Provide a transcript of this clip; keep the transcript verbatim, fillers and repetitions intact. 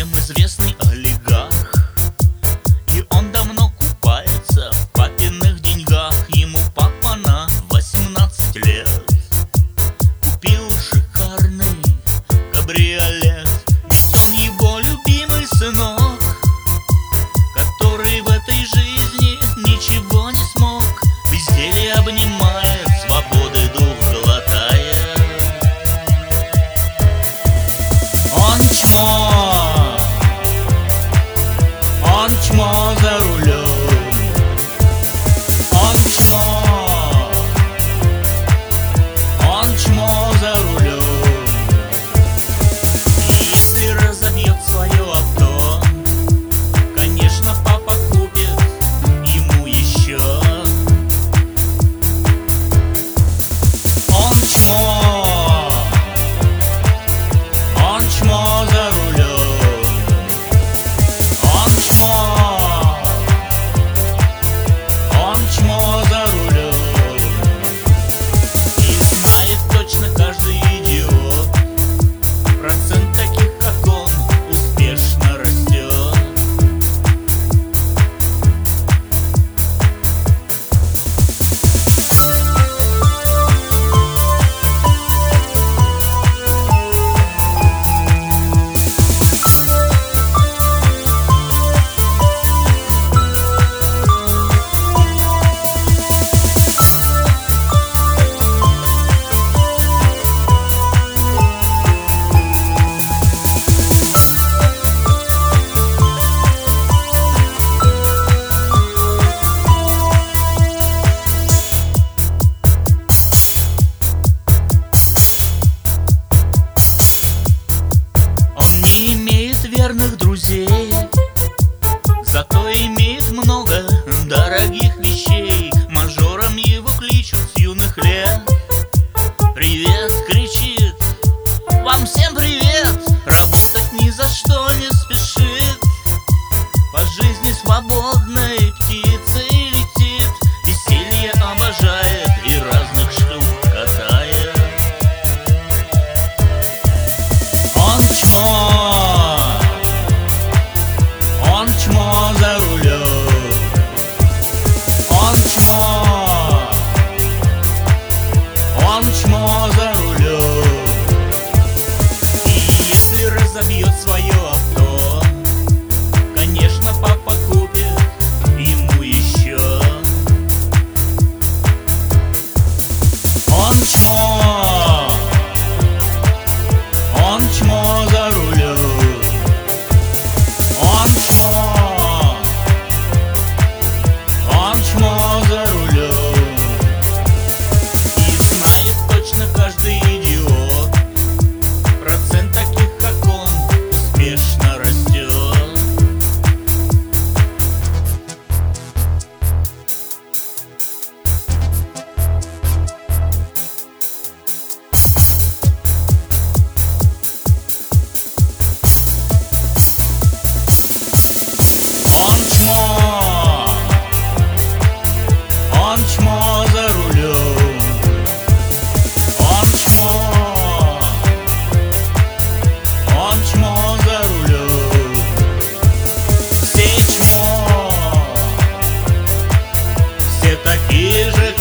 всем известный олигарх, и он давно купается в папиных деньгах. Ему папа на восемнадцать лет купил шикарный кабриолет. Ведь он его любимый сынок, который в этой жизни ничего не смог. Безделье обнимает, свободы дух глотает. Он чмо, он чмо за рулем. Он чмо, он чмо за рулем. И если разобьет свое авто, конечно, папа купит ему еще. Он чмо, он чмо за рулем. Он чмо, он чмо за рулем. И знает точно каждый идиот, процент таких, как он, успешно растет. Не имеет верных друзей, зато имеет много дорогих вещей. Мажором его кличут с юных лет. Привет, кричит, вам всем привет. Работать ни за что не спешит, по жизни свободной птицей летит. Веселье обожает и разных штук катает. Он чмо, он чмо за рулем. Он чмо, он чмо за рулем. И если разобьет свое авто, конечно, папа купит ему еще. Он чмо, он чмо за рулем. Он чмо, он чмо за рулем. И знает точно каждый идиот, процент таких, как он, успешно растет. Он чмо, он чмо за рулем. Он чмо, он чмо за рулем. Все чмо, все такие же,